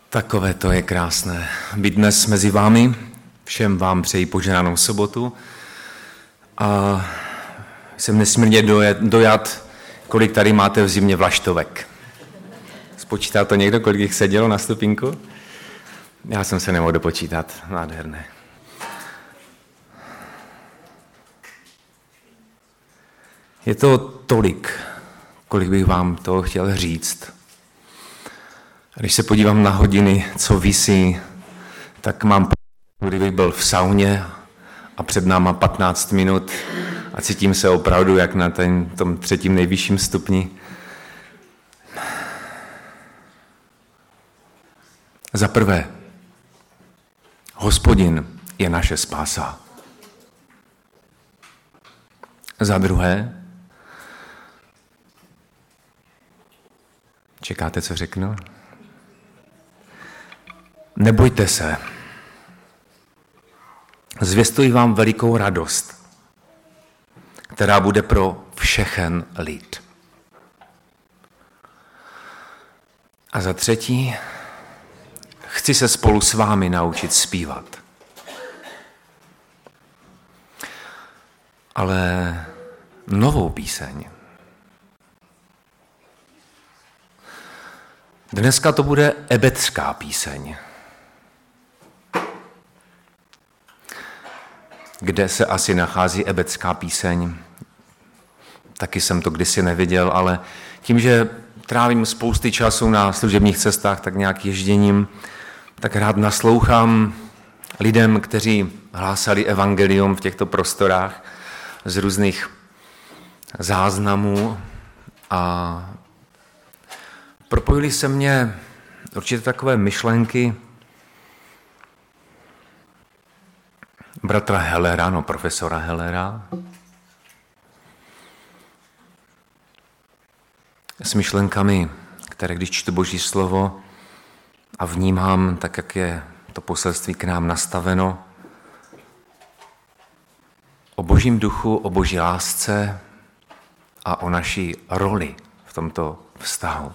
Takové to je krásné. Být dnes mezi vámi, všem vám přeji požehnanou sobotu a jsem nesmírně dojat, kolik tady máte v zimě vlaštovek. Spočítá to někdo, kolik jich sedělo na stupínku? Já jsem se nemohl dopočítat, nádherné. Je to tolik, kolik bych vám toho chtěl říct. Když se podívám na hodiny, co visí, tak mám pocit, kdybych byl v sauně a před náma 15 minut a cítím se opravdu jak na tom třetím nejvyšším stupni. Za prvé, Hospodin je naše spása. Za druhé, čekáte, co řeknu? Nebojte se. Zvěstuji vám velikou radost, která bude pro všechen lid. A za třetí, chci se spolu s vámi naučit zpívat. Ale novou píseň. Dneska to bude ebecká píseň. Kde se asi nachází ebecká píseň? Taky jsem to kdysi neviděl, ale tím, že trávím spousty času na služebních cestách, tak nějak ježděním, tak rád naslouchám lidem, kteří hlásali evangelium v těchto prostorách z různých záznamů a propojily se mně určitě takové myšlenky bratra Hellera, profesora Hellera, s myšlenkami, které když čtu Boží slovo a vnímám tak, jak je to poselství k nám nastaveno, o Božím duchu, o Boží lásce a o naší roli v tomto vztahu.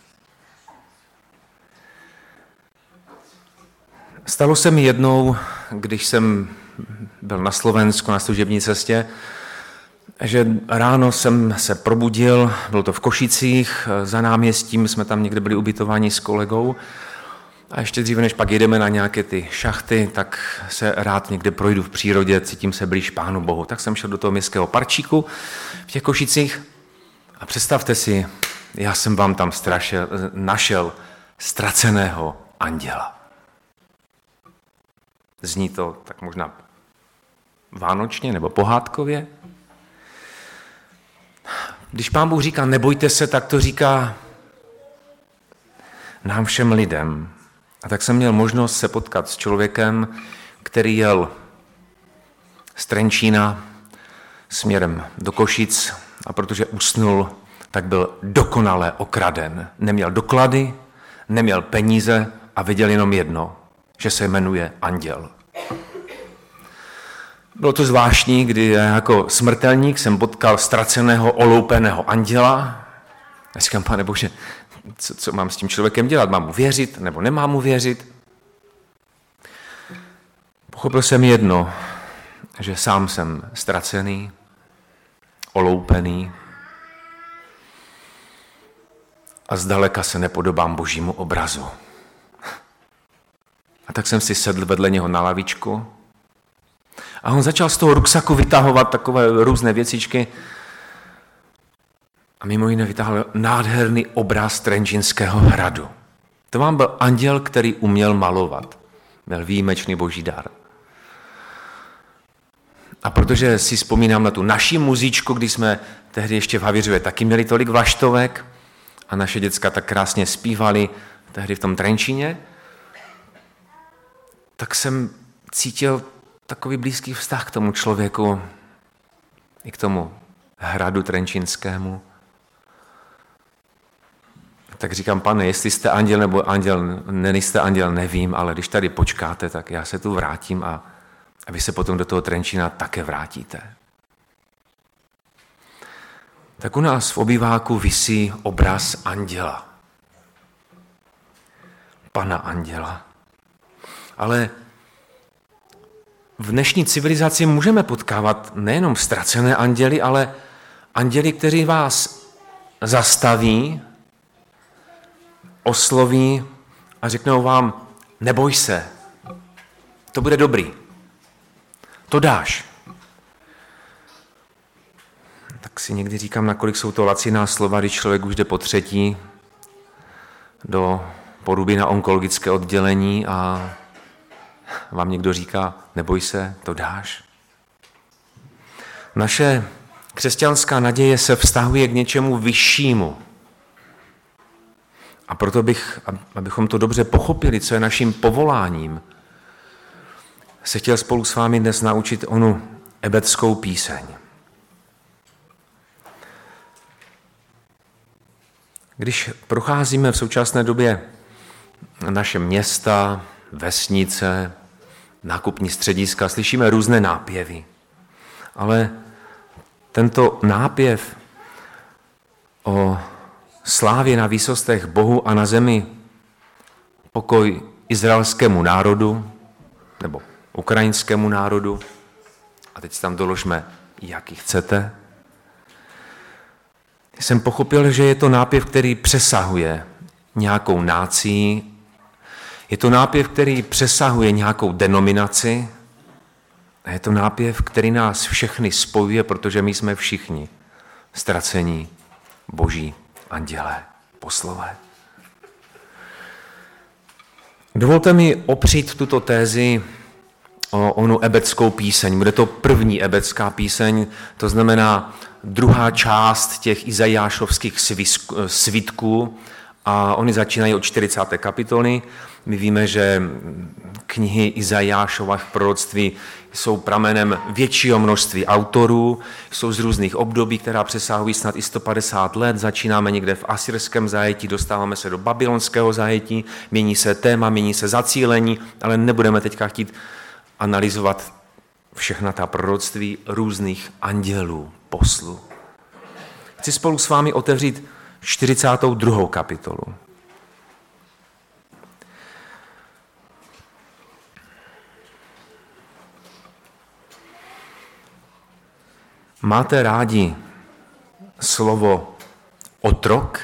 Stalo se mi jednou, když jsem byl na Slovensku na služební cestě, že ráno jsem se probudil, bylo to v Košicích, za náměstím, jsme tam někde byli ubytováni s kolegou a ještě dříve, než pak jedeme na nějaké ty šachty, tak se rád někde projdu v přírodě, cítím se blíž Pánu Bohu. Tak jsem šel do toho městského parčíku v těch Košicích a představte si, já jsem vám tam našel ztraceného anděla. Zní to tak možná vánočně nebo pohádkově. Když Pán Bůh říká nebojte se, tak to říká nám všem lidem. A tak jsem měl možnost se potkat s člověkem, který jel z Trenčína směrem do Košic a protože usnul, tak byl dokonale okraden. Neměl doklady, neměl peníze a viděl jenom jedno, že se jmenuje anděl. Bylo to zvláštní, kdy jako smrtelník jsem potkal ztraceného, oloupeného anděla. A říkám, Pane Bože, co mám s tím člověkem dělat? Mám mu věřit nebo nemám mu věřit? Pochopil jsem jedno, že sám jsem ztracený, oloupený a zdaleka se nepodobám Božímu obrazu. A tak jsem si sedl vedle něho na lavičku a on začal z toho ruksaku vytahovat takové různé věcičky a mimo jiné vytáhl nádherný obraz Trenčínského hradu. To vám byl anděl, který uměl malovat. Měl výjimečný boží dar. A protože si vzpomínám na tu naši muzičku, když jsme tehdy ještě v Havířově taky měli tolik vlaštovek a naše děcka tak krásně zpívali tehdy v tom Trenčíně, tak jsem cítil takový blízký vztah k tomu člověku i k tomu hradu trenčínskému. Tak říkám, Pane, jestli jste anděl nebo nejste anděl, nevím, ale když tady počkáte, tak já se tu vrátím a vy se potom do toho Trenčína také vrátíte. Tak u nás v obýváku visí obraz anděla. pana anděla. Ale v dnešní civilizaci můžeme potkávat nejenom ztracené anděly, ale anděli, kteří vás zastaví, osloví a řeknou vám, neboj se, to bude dobrý, to dáš. Tak si někdy říkám, nakolik jsou to laciná slova, když člověk už jde po třetí do Poruby na onkologické oddělení a vám někdo říká, neboj se, to dáš. Naše křesťanská naděje se vztahuje k něčemu vyššímu. A proto abychom to dobře pochopili, co je naším povoláním, se chtěl spolu s vámi dnes naučit onu ebeckou píseň. Když procházíme v současné době naše města, vesnice, nákupní střediska, slyšíme různé nápěvy. Ale tento nápěv o slávě na výsostech Bohu a na zemi pokoj izraelskému národu nebo ukrajinskému národu, a teď si tam doložme, jaký chcete, jsem pochopil, že je to nápěv, který přesahuje nějakou nácii, je to nápěv, který přesahuje nějakou denominaci a je to nápěv, který nás všechny spojuje, protože my jsme všichni ztracení boží andělé, poslové. Dovolte mi opřít tuto tézi o onu ebeckou píseň. Bude to první ebecká píseň, to znamená druhá část těch izajášovských svitků a oni začínají od 40. kapitoly. My víme, že knihy Izajášova v proroctví jsou pramenem většího množství autorů, jsou z různých období, která přesahují snad i 150 let. Začínáme někde v asyrském zajetí, dostáváme se do babylonského zajetí, mění se téma, mění se zacílení, ale nebudeme teďka chtít analyzovat všechna ta proroctví různých andělů, poslů. Chci spolu s vámi otevřít 42. kapitolu. Máte rádi slovo otrok?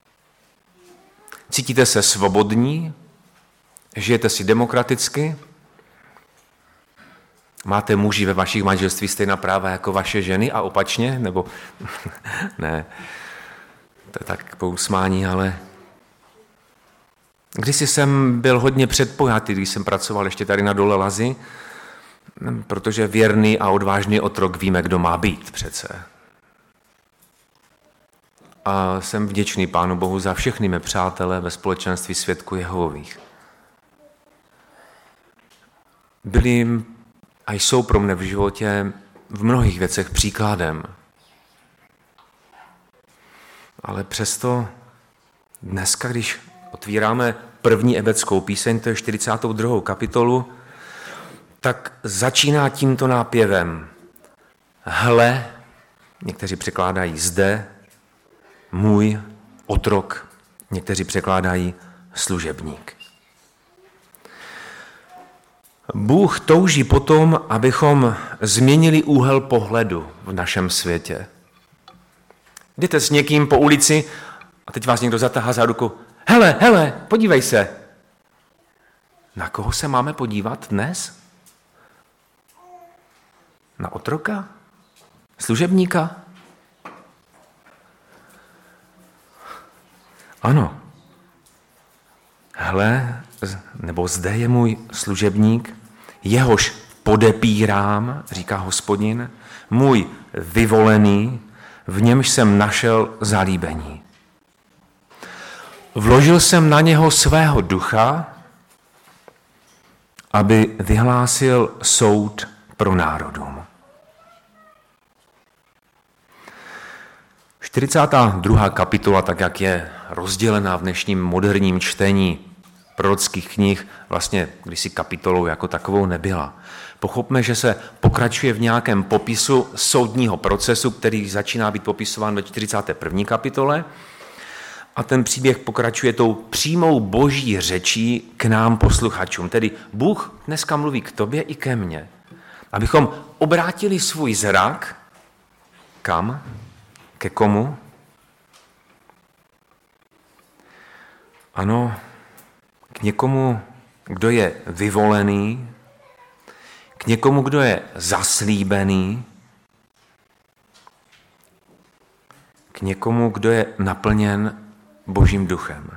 Cítíte se svobodní? Žijete si demokraticky? Máte muži ve vašich manželství stejná práva jako vaše ženy a opačně? Nebo ne, to je tak pousmání, ale kdysi jsem byl hodně předpojatý, když jsem pracoval ještě tady na Dole Lazi, protože věrný a odvážný otrok víme, kdo má být přece. A jsem vděčný Pánu Bohu za všechny mé přátele ve společenství svědků Jehovových. Byli a jsou pro mne v životě v mnohých věcech příkladem. Ale přesto dneska, když otvíráme první ebeckou píseň, to je 42. kapitolu, tak začíná tímto nápěvem. Hle, někteří překládají zde, můj otrok, někteří překládají služebník. Bůh touží potom, abychom změnili úhel pohledu v našem světě. Jdete s někým po ulici a teď vás někdo zatahá za ruku. Hele, podívej se. Na koho se máme podívat dnes? Na otroka? Služebníka? Ano. Hle, nebo zde je můj služebník, jehož podepírám, říká Hospodin, můj vyvolený, v němž jsem našel zalíbení. Vložil jsem na něho svého ducha, aby vyhlásil soud pro národům. 42. kapitola, tak jak je rozdělená v dnešním moderním čtení prorockých knih, vlastně kdysi kapitolou jako takovou nebyla. Pochopme, že se pokračuje v nějakém popisu soudního procesu, který začíná být popisován ve 41. kapitole A ten příběh pokračuje tou přímou boží řečí k nám posluchačům. Tedy Bůh dneska mluví k tobě i ke mně. Abychom obrátili svůj zrak kam? Ke komu? Ano, k někomu, kdo je vyvolený, k někomu, kdo je zaslíbený, k někomu, kdo je naplněn Božím duchem.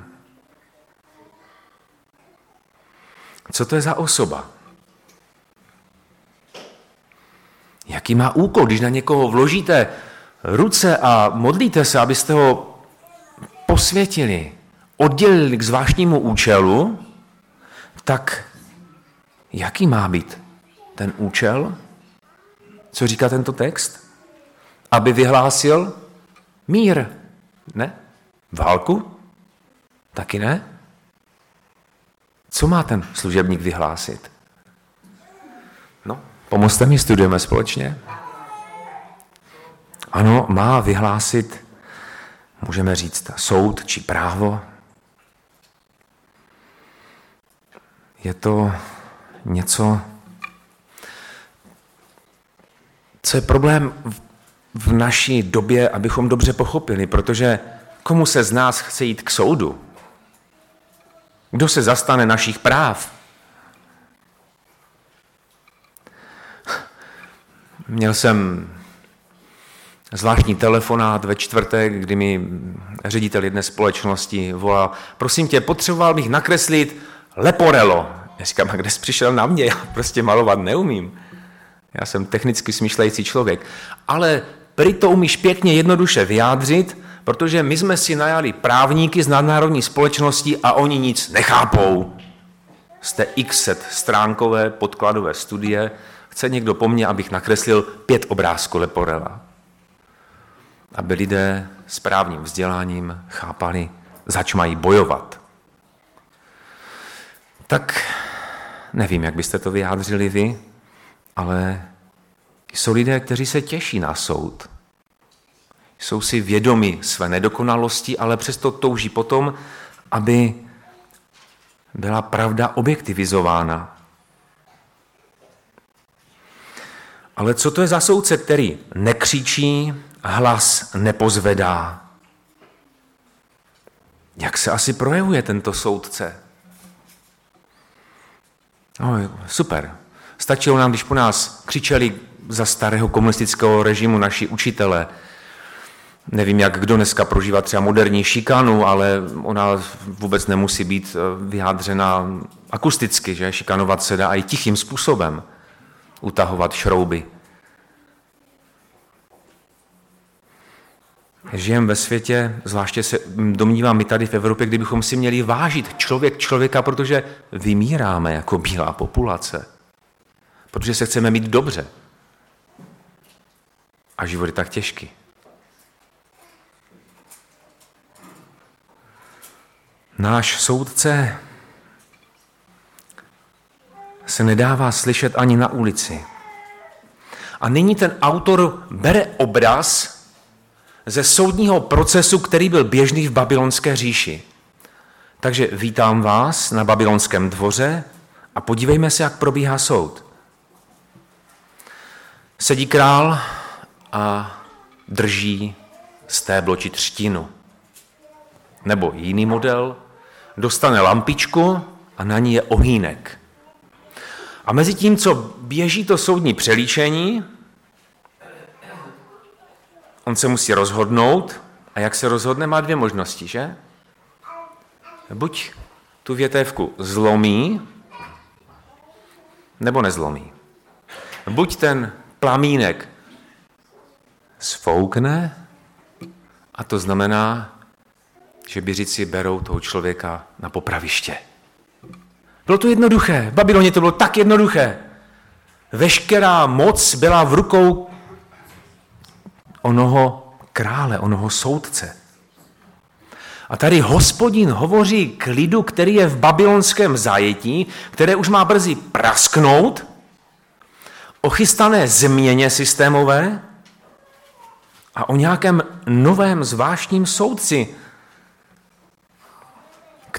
Co to je za osoba? Jaký má úkol, když na někoho vložíte ruce a modlíte se, abyste ho posvětili, oddělili k zvláštnímu účelu, tak jaký má být ten účel? Co říká tento text? Aby vyhlásil mír. Ne? Válku? Taky ne? Co má ten služebník vyhlásit? No, pomozte mi, studujeme společně. Ano, má vyhlásit, můžeme říct, soud či právo. Je to něco, co je problém v naší době, abychom dobře pochopili, protože komu se z nás chce jít k soudu? Kdo se zastane našich práv? Měl jsem zvláštní telefonát ve čtvrtek, kdy mi ředitel jedné společnosti volal: prosím tě, potřeboval bych nakreslit leporello. Já říkám, a kde jsi přišel na mě? Já prostě malovat neumím. Já jsem technicky smýšlející člověk. Ale prý to umíš pěkně jednoduše vyjádřit, protože my jsme si najali právníky z nadnárodní společnosti a oni nic nechápou. Z té x-set stránkové podkladové studie chce někdo po mně, abych nakreslil 5 obrázků leporella. Aby lidé s právním vzděláním chápali, zač mají bojovat. Tak nevím, jak byste to vyjádřili vy, ale jsou lidé, kteří se těší na soud. Jsou si vědomi své nedokonalosti, ale přesto touží potom, aby byla pravda objektivizována. Ale co to je za soudce, který nekřičí, hlas nepozvedá? Jak se asi projevuje tento soudce? No, super. Stačilo nám, když po nás křičeli za starého komunistického režimu naši učitelé. Nevím, jak kdo dneska prožívá třeba moderní šikanu, ale ona vůbec nemusí být vyjádřena akusticky, že šikanovat se dá i tichým způsobem, utahovat šrouby. Žijeme ve světě, zvláště se domnívám my tady v Evropě, kdybychom si měli vážit člověka, protože vymíráme jako bílá populace. Protože se chceme mít dobře. A život je tak těžký. Náš soudce se nedává slyšet ani na ulici. A nyní ten autor bere obraz ze soudního procesu, který byl běžný v babylonské říši. Takže vítám vás na babylonském dvoře a podívejme se, jak probíhá soud. Sedí král a drží stéblo či třtinu. Nebo jiný model, dostane lampičku a na ní je ohýnek. A mezi tím, co běží to soudní přelíčení, on se musí rozhodnout a jak se rozhodne, má 2 možnosti, že? Buď tu větévku zlomí, nebo nezlomí. Buď ten plamínek sfoukne, a to znamená, že běžici berou toho člověka na popraviště. Bylo to jednoduché. V Babyloně to bylo tak jednoduché. Veškerá moc byla v rukou onoho krále, onoho soudce. A tady Hospodin hovoří k lidu, který je v babylonském zajetí, které už má brzy prasknout, o chystané změně systémové a o nějakém novém zvláštním soudci,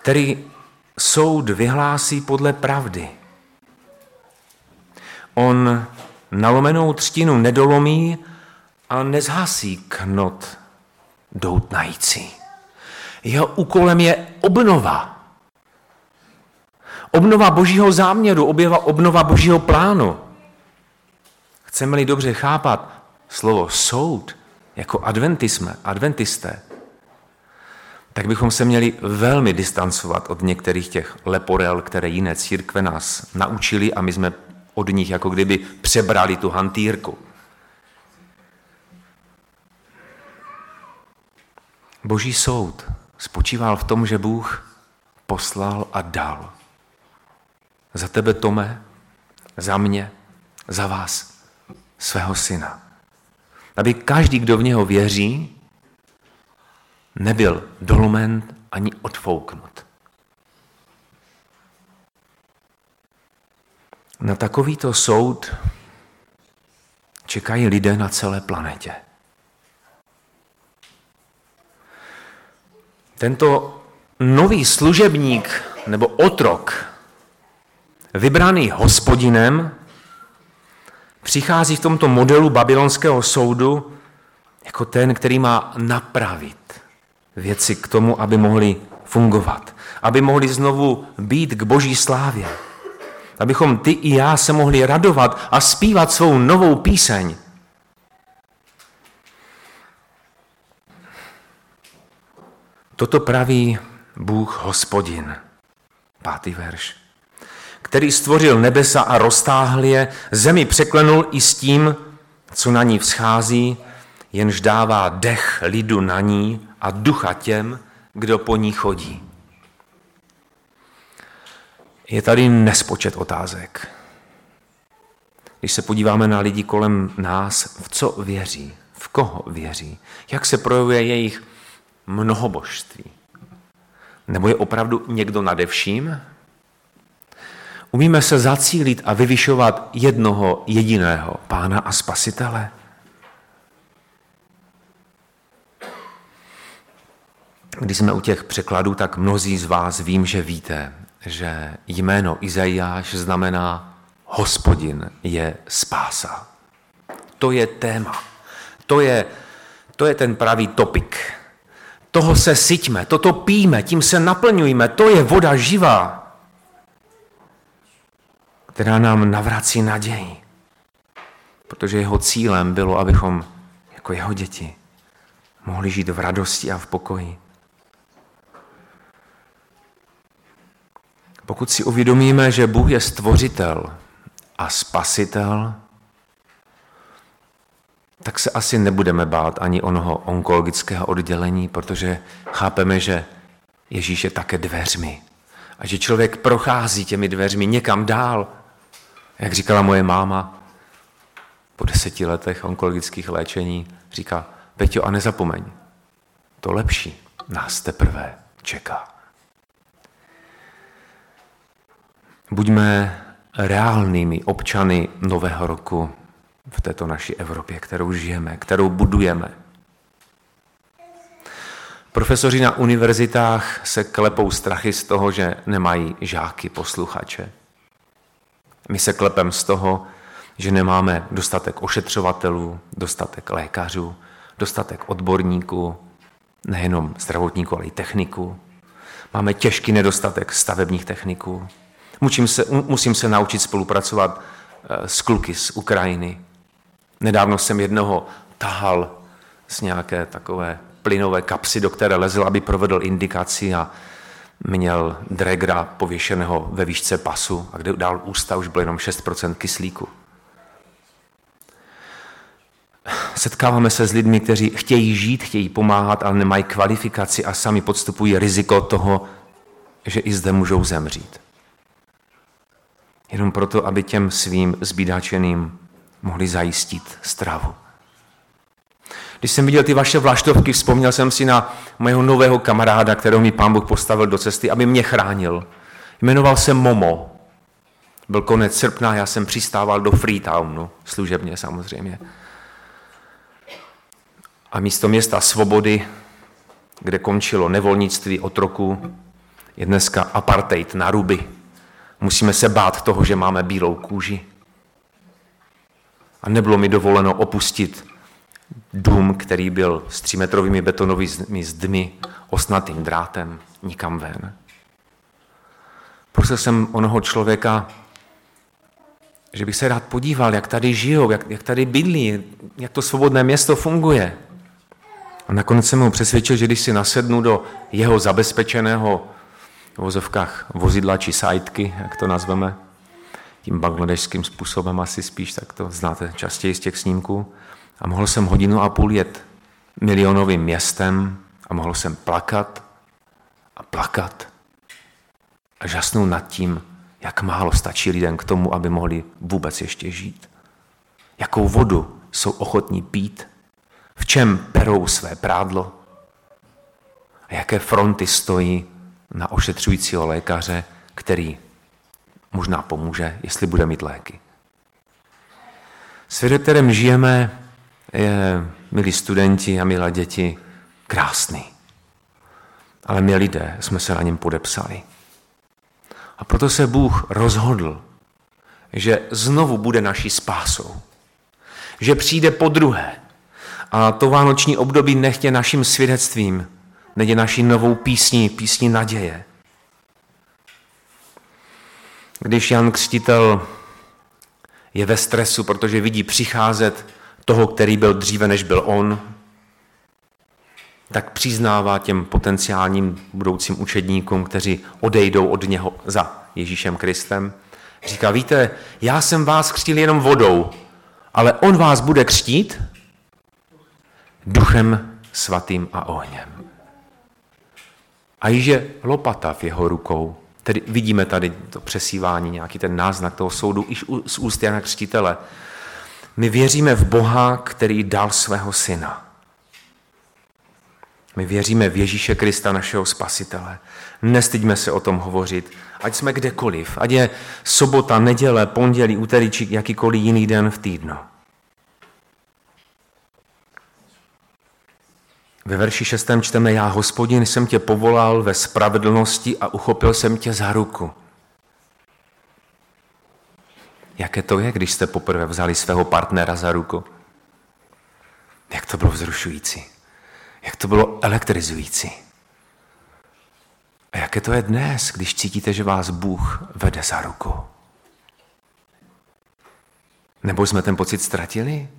který soud vyhlásí podle pravdy. On nalomenou třtinu nedolomí a nezhasí knot doutnající. Jeho úkolem je obnova. Obnova Božího záměru, obnova Božího plánu. Chceme-li dobře chápat slovo soud jako adventisté, tak bychom se měli velmi distancovat od některých těch leporel, které jiné církve nás naučili a my jsme od nich jako kdyby přebrali tu hantýrku. Boží soud spočíval v tom, že Bůh poslal a dal. Za tebe, Tome, za mě, za vás, svého syna. Aby každý, kdo v něho věří, nebyl dolomen ani odfouknut. Na takovýto soud čekají lidé na celé planetě. Tento nový služebník nebo otrok, vybraný Hospodinem, přichází v tomto modelu babylonského soudu jako ten, který má napravit věci k tomu, aby mohly fungovat, aby mohly znovu být k Boží slávě, abychom ty i já se mohli radovat a zpívat svou novou píseň. Toto praví Bůh Hospodin, 5. verš, který stvořil nebesa a roztáhl je, zemi překlenul i s tím, co na ní vzchází, jenž dává dech lidu na ní a ducha těm, kdo po ní chodí. Je tady nespočet otázek. Když se podíváme na lidi kolem nás, v co věří, v koho věří, jak se projevuje jejich mnohobožství. Nebo je opravdu někdo nade vším? Umíme se zacílit a vyvyšovat jednoho jediného Pána a Spasitele? Když jsme u těch překladů, tak mnozí z vás vím, že víte, že jméno Izajáš znamená Hospodin je spása. To je téma. To je ten pravý topik. Toho se syťme, toto pijme, tím se naplňujme. To je voda živá, která nám navrací naději. Protože jeho cílem bylo, abychom jako jeho děti mohli žít v radosti a v pokoji. Pokud si uvědomíme, že Bůh je stvořitel a spasitel, tak se asi nebudeme bát ani onoho onkologického oddělení, protože chápeme, že Ježíš je také dveřmi a že člověk prochází těmi dveřmi někam dál. Jak říkala moje máma po 10 letech onkologických léčení, říká: Peťo, a nezapomeň, to lepší nás teprve čeká. Buďme reálnými občany nového roku v této naší Evropě, kterou žijeme, kterou budujeme. Profesoři na univerzitách se klepou strachy z toho, že nemají žáky, posluchače. My se klepeme z toho, že nemáme dostatek ošetřovatelů, dostatek lékařů, dostatek odborníků, nejenom zdravotníků, ale i techniků. Máme těžký nedostatek stavebních techniků. Musím se naučit spolupracovat s kluky z Ukrajiny. Nedávno jsem jednoho tahal z nějaké takové plynové kapsy, do které lezl, aby provedl indikaci, a měl Dragra pověšeného ve výšce pasu, a kde dal ústa, už bylo jenom 6% kyslíku. Setkáváme se s lidmi, kteří chtějí žít, chtějí pomáhat, ale nemají kvalifikaci a sami podstupují riziko toho, že i zde můžou zemřít. Jenom proto, aby těm svým zbídačeným mohli zajistit stravu. Když jsem viděl ty vaše vlaštovky, vzpomněl jsem si na mého nového kamaráda, kterého mi Pán Bůh postavil do cesty, aby mě chránil. Jmenoval se Momo. Byl konec srpna, já jsem přistával do Freetownu, služebně samozřejmě. A místo města svobody, kde končilo nevolnictví otroků, je dneska apartheid na ruby. Musíme se bát toho, že máme bílou kůži. A nebylo mi dovoleno opustit dům, který byl s 3metrovými betonovými zdmi, osnatým drátem, nikam ven. Prosil jsem onoho člověka, že bych se rád podíval, jak tady žijou, jak tady bydlí, jak to svobodné město funguje. A nakonec jsem ho přesvědčil, že když si nasednu do jeho zabezpečeného v vozovkách vozidla či sajtky, jak to nazveme, tím bangladešským způsobem asi spíš, tak to znáte častěji z těch snímků, a mohl jsem 1,5 hodiny jet milionovým městem a mohl jsem plakat a plakat a žasnout nad tím, jak málo stačí lidem k tomu, aby mohli vůbec ještě žít. Jakou vodu jsou ochotní pít, v čem perou své prádlo a jaké fronty stojí na ošetřujícího lékaře, který možná pomůže, jestli bude mít léky. Svět, ve kterém žijeme, je, milí studenti a milé děti, krásný. Ale my lidé jsme se na něm podepsali. A proto se Bůh rozhodl, že znovu bude naší spásou. Že přijde podruhé. A to vánoční období nechť je naším svědectvím, nechť je naší novou písní naděje. Když Jan Křtitel je ve stresu, protože vidí přicházet toho, který byl dříve, než byl on, tak přiznává těm potenciálním budoucím učedníkům, kteří odejdou od něho za Ježíšem Kristem. Říká, víte, já jsem vás křtil jenom vodou, ale on vás bude křtít Duchem svatým a ohněm. A již je lopata v jeho rukou. Tedy vidíme tady to přesívání, nějaký ten náznak toho soudu i z úst Jana Křtitele. My věříme v Boha, který dal svého syna. My věříme v Ježíše Krista, našeho spasitele. Nestyďme se o tom hovořit, ať jsme kdekoliv, ať je sobota, neděle, pondělí, úterý či jakýkoliv jiný den v týdnu. Ve verši 6. čteme, já, Hospodin, jsem tě povolal ve spravedlnosti a uchopil jsem tě za ruku. Jaké to je, když jste poprvé vzali svého partnera za ruku? Jak to bylo vzrušující. Jak to bylo elektrizující. A jaké to je dnes, když cítíte, že vás Bůh vede za ruku? Nebo jsme ten pocit ztratili?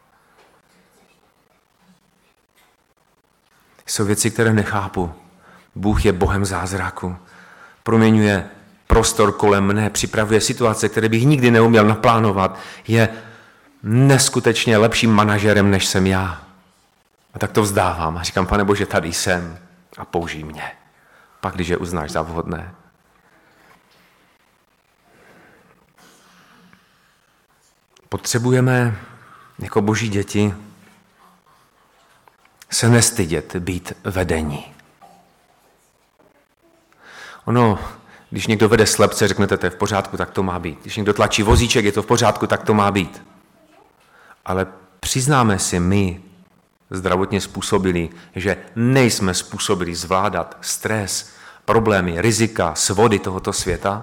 Jsou věci, které nechápu. Bůh je Bohem zázraku. Proměňuje prostor kolem mne, připravuje situace, které bych nikdy neuměl naplánovat. Je neskutečně lepším manažerem, než jsem já. A tak to vzdávám a říkám, Pane Bože, tady jsem a použij mě. Pak, když je uznáš za vhodné. Potřebujeme jako Boží děti se nestydět být vedení. Ono, když někdo vede slepce, řeknete, to je v pořádku, tak to má být. Když někdo tlačí vozíček, je to v pořádku, tak to má být. Ale přiznáme si my, zdravotně způsobili, že nejsme způsobili zvládat stres, problémy, rizika, svody tohoto světa.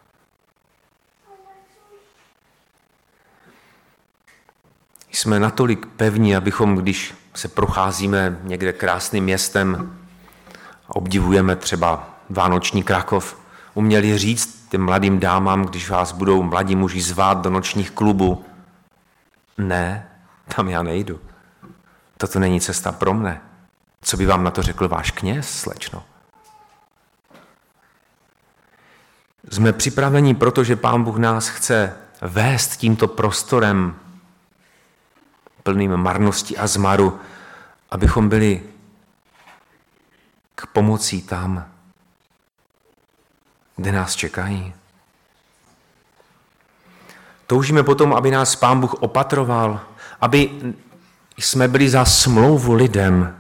Jsme natolik pevní, abychom, když se procházíme někde krásným městem a obdivujeme třeba vánoční Krakov, uměli říct těm mladým dámám, když vás budou mladí muži zvát do nočních klubů, ne, tam já nejdu. Toto není cesta pro mne. Co by vám na to řekl váš kněz, slečno? Jsme připraveni, protože Pán Bůh nás chce vést tímto prostorem plným marnosti a zmaru, abychom byli k pomoci tam, kde nás čekají. Toužíme potom, aby nás Pán Bůh opatroval, aby jsme byli za smlouvu lidem.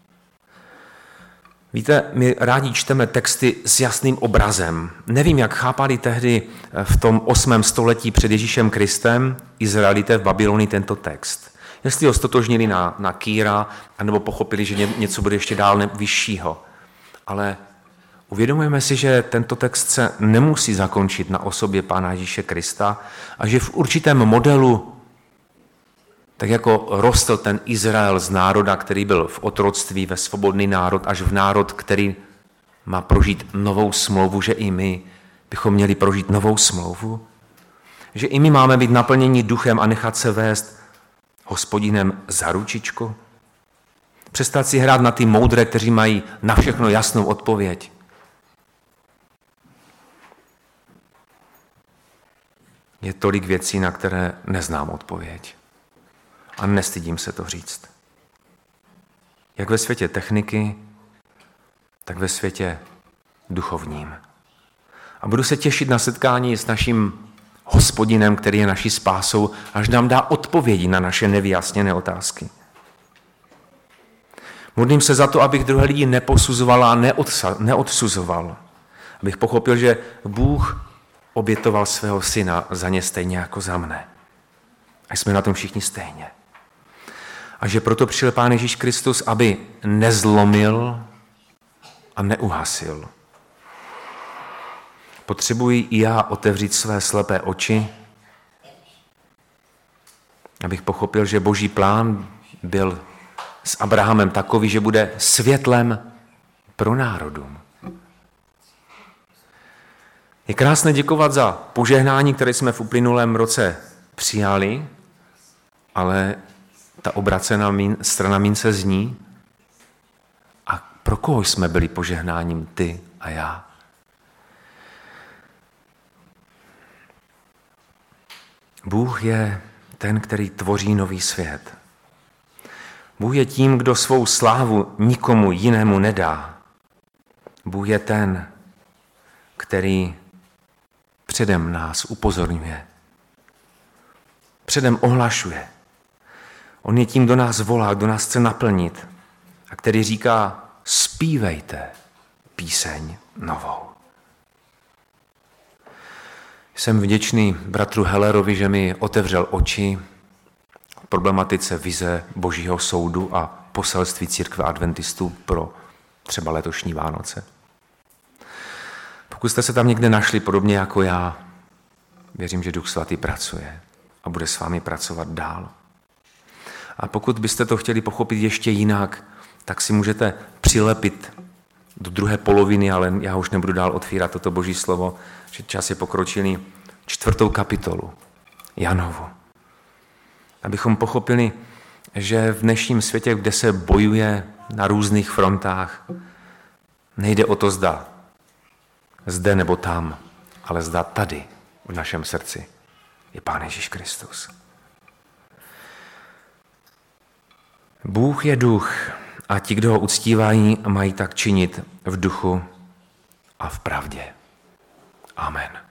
Víte, my rádi čteme texty s jasným obrazem. Nevím, jak chápali tehdy v tom 8. století před Ježíšem Kristem Izraelité v Babylonii tento text. Jestli ho stotožnili na Kýra, anebo pochopili, že něco bude ještě dál vyššího. Ale Uvědomujeme si, že tento text se nemusí zakončit na osobě Pána Ježíše Krista a že v určitém modelu, tak jako rostl ten Izrael z národa, který byl v otroctví, ve svobodný národ, až v národ, který má prožít novou smlouvu, že i my bychom měli prožít novou smlouvu, že i my máme být naplněni duchem a nechat se vést Hospodinem za ručičku. Přestat si hrát na ty moudré, kteří mají na všechno jasnou odpověď. Je tolik věcí, na které neznám odpověď. A nestydím se to říct. Jak ve světě techniky, tak ve světě duchovním. A budu se těšit na setkání s naším Hospodinem, který je naší spásou, až nám dá odpovědi na naše nevyjasněné otázky. Modlím se za to, abych druhé lidi neposuzoval a neodsuzoval. Abych pochopil, že Bůh obětoval svého syna za ně stejně jako za mne. A jsme na tom všichni stejně. A že proto přišel Pán Ježíš Kristus, aby nezlomil a neuhasil. Potřebuji i já otevřít své slepé oči, abych pochopil, že Boží plán byl s Abrahamem takový, že bude světlem pro národům. Je krásné děkovat za požehnání, které jsme v uplynulém roce přijali, ale ta obracená strana mince zní, a pro koho jsme byli požehnáním ty a já? Bůh je ten, který tvoří nový svět. Bůh je tím, kdo svou slávu nikomu jinému nedá. Bůh je ten, který předem nás upozorňuje. Předem ohlašuje. On je tím, kdo nás volá, kdo nás chce naplnit a který říká, zpívejte píseň novou. Jsem vděčný bratru Hellerovi, že mi otevřel oči v problematice vize Božího soudu a poselství církve adventistů pro třeba letošní Vánoce. Pokud jste se tam někde našli podobně jako já, věřím, že Duch Svatý pracuje a bude s vámi pracovat dál. A pokud byste to chtěli pochopit ještě jinak, tak si můžete přilepit do druhé poloviny, ale já už nebudu dál otvírat toto Boží slovo, že čas je pokročilý, 4. kapitolu Janovu. Abychom pochopili, že v dnešním světě, kde se bojuje na různých frontách, nejde o to zde nebo tam, ale zda tady v našem srdci je Pán Ježíš Kristus. Bůh je duch a ti, kdo ho uctívají, mají tak činit v duchu a v pravdě. Amen.